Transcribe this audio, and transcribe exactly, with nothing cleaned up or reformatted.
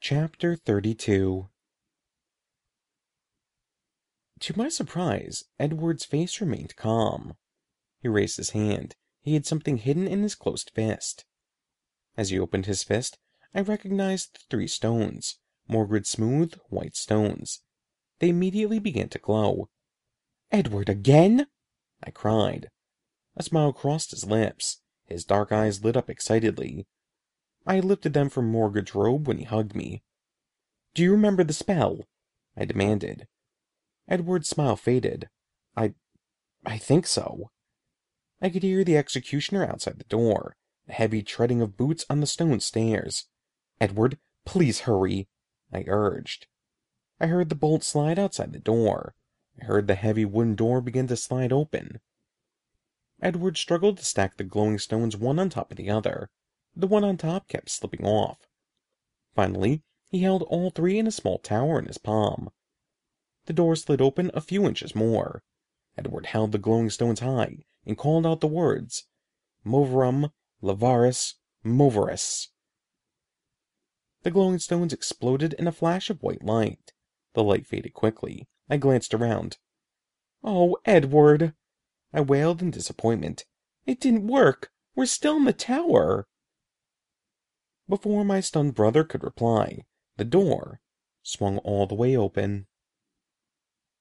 Chapter thirty-two. To my surprise, Edward's face remained calm. He raised his hand. He had something hidden in his closed fist. As he opened his fist, I recognized the three stones, Morgrid's smooth, white stones. They immediately began to glow. "Edward again?" I cried. A smile crossed his lips. His dark eyes lit up excitedly. I had lifted them from Morgrid's robe when he hugged me. "Do you remember the spell?" I demanded. Edward's smile faded. I... I think so." I could hear the executioner outside the door, the heavy treading of boots on the stone stairs. "Edward, please hurry," I urged. I heard the bolt slide outside the door. I heard the heavy wooden door begin to slide open. Edward struggled to stack the glowing stones one on top of the other. The one on top kept slipping off. Finally, he held all three in a small tower in his palm. The door slid open a few inches more. Edward held the glowing stones high and called out the words, "Moverum, Lavaris, Moveris." The glowing stones exploded in a flash of white light. The light faded quickly. I glanced around. "Oh, Edward!" I wailed in disappointment. "It didn't work! We're still in the tower!" Before my stunned brother could reply, the door swung all the way open.